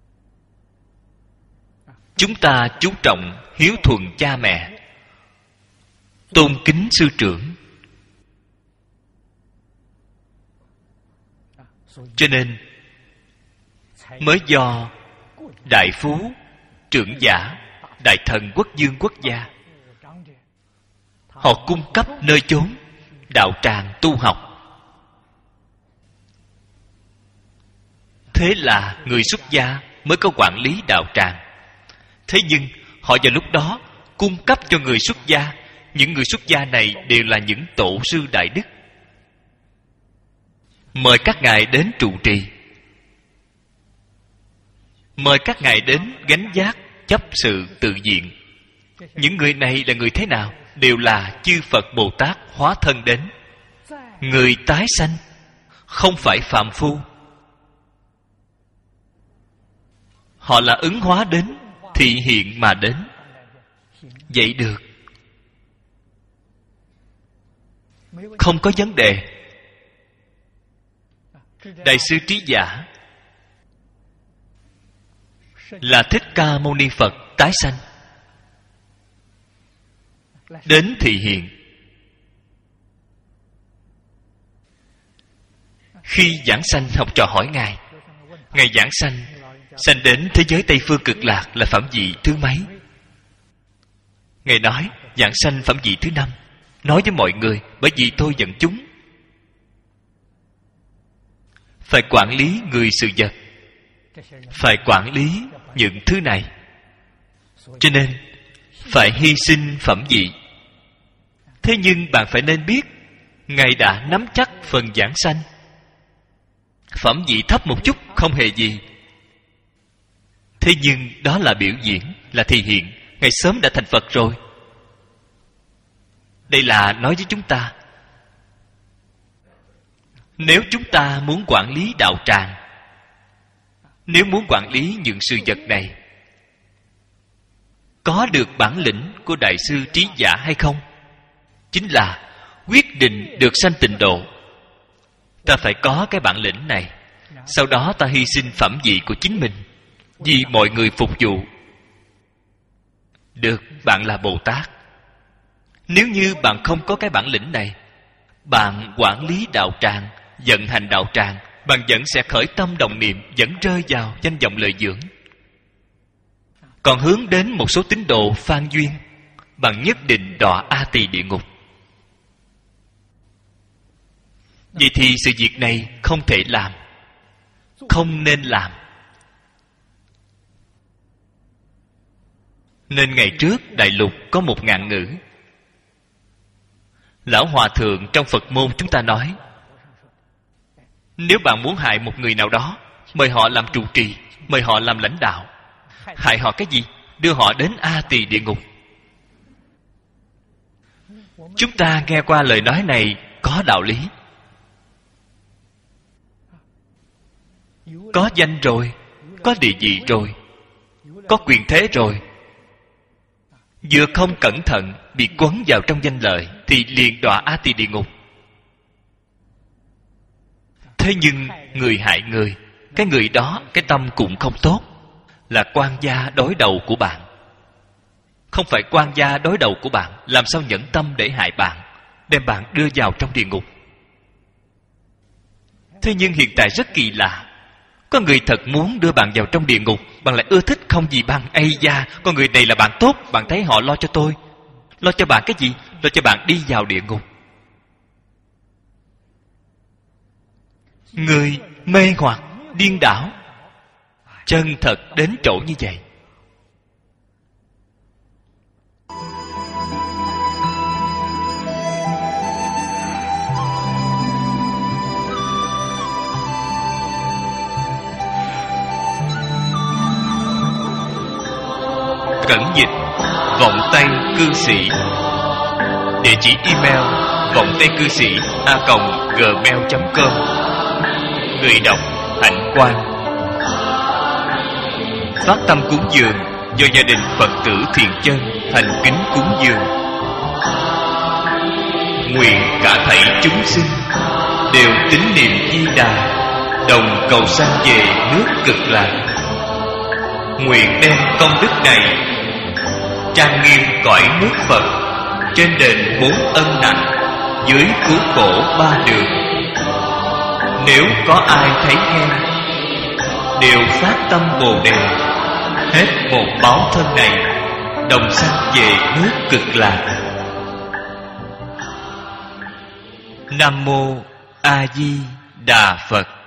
Chúng ta chú trọng hiếu thuận cha mẹ, tôn kính sư trưởng. Cho nên mới do đại phú, trưởng giả, đại thần quốc vương quốc gia, họ cung cấp nơi chốn đạo tràng tu học. Thế là người xuất gia mới có quản lý đạo tràng. Thế nhưng họ vào lúc đó cung cấp cho người xuất gia. Những người xuất gia này đều là những tổ sư đại đức, mời các ngài đến trụ trì, mời các ngài đến gánh vác chấp sự tự diện. Những người này là người thế nào? Đều là chư Phật Bồ Tát hóa thân đến, người tái sanh, không phải phàm phu. Họ là ứng hóa đến, thị hiện mà đến. Vậy được, không có vấn đề. Đại sư Trí Giả là Thích Ca Mâu Ni Phật tái sanh, đến thị hiện. Khi giảng sanh, học trò hỏi Ngài, Ngài giảng sanh, sanh đến thế giới Tây Phương Cực Lạc là phẩm vị thứ mấy? Ngài nói, giảng sanh phẩm vị thứ 5. Nói với mọi người, bởi vì tôi dẫn chúng phải quản lý người sự vật, phải quản lý những thứ này, cho nên phải hy sinh phẩm vị. Thế nhưng bạn phải nên biết, Ngài đã nắm chắc phần giảng sanh. Phẩm vị thấp một chút không hề gì. Thế nhưng đó là biểu diễn, là thị hiện. Ngài sớm đã thành Phật rồi. Đây là nói với chúng ta, nếu chúng ta muốn quản lý đạo tràng, nếu muốn quản lý những sự vật này, có được bản lĩnh của Đại sư Trí Giả hay không, chính là quyết định được sanh tịnh độ. Ta phải có cái bản lĩnh này. Sau đó ta hy sinh phẩm vị của chính mình vì mọi người phục vụ. Được, bạn là Bồ Tát. Nếu như bạn không có cái bản lĩnh này, bạn quản lý đạo tràng, vận hành đạo tràng, bạn vẫn sẽ khởi tâm đồng niệm, vẫn rơi vào danh vọng lợi dưỡng. Còn hướng đến một số tín đồ phan duyên, bạn nhất định đọa A Tỳ địa ngục. Vậy thì sự việc này không thể làm, không nên làm. Nên ngày trước đại lục có một ngạn ngữ. Lão Hòa Thượng trong Phật môn chúng ta nói, nếu bạn muốn hại một người nào đó, mời họ làm trụ trì, mời họ làm lãnh đạo. Hại họ cái gì? Đưa họ đến A Tỳ địa ngục. Chúng ta nghe qua lời nói này có đạo lý. Có danh rồi, có địa vị rồi, có quyền thế rồi, vừa không cẩn thận bị quấn vào trong danh lợi thì liền đọa A Tỳ địa ngục. Thế nhưng người hại người, cái người đó cái tâm cũng không tốt, là quan gia đối đầu của bạn. Không phải quan gia đối đầu của bạn, làm sao nhẫn tâm để hại bạn, đem bạn đưa vào trong địa ngục. Thế nhưng hiện tại rất kỳ lạ, có người thật muốn đưa bạn vào trong địa ngục, bạn lại ưa thích không gì bằng. Ây da, con người này là bạn tốt, bạn thấy họ lo cho tôi. Lo cho bạn cái gì? Lo cho bạn đi vào địa ngục. Người mê hoặc, điên đảo, chân thật đến chỗ như vậy. Cẩn dịch Vọng Tây Cư Sĩ. Địa chỉ email vongtaicư sĩ@gmail.com. Người đọc Hạnh Quang. Phát tâm cúng dường do gia đình Phật tử Thiện Chân thành kính cúng dường. Nguyện cả thảy chúng sinh đều tín niệm Di Đà, đồng cầu sanh về nước Cực Lạc. Nguyện đem công đức này trang nghiêm cõi nước Phật, trên đền 4 ân nặng, dưới cứu khổ 3 đường. Nếu có ai thấy ghen, đều phát tâm Bồ Đề, hết một báo thân này, đồng sanh về nước Cực Lạc. Nam mô A Di Đà Phật.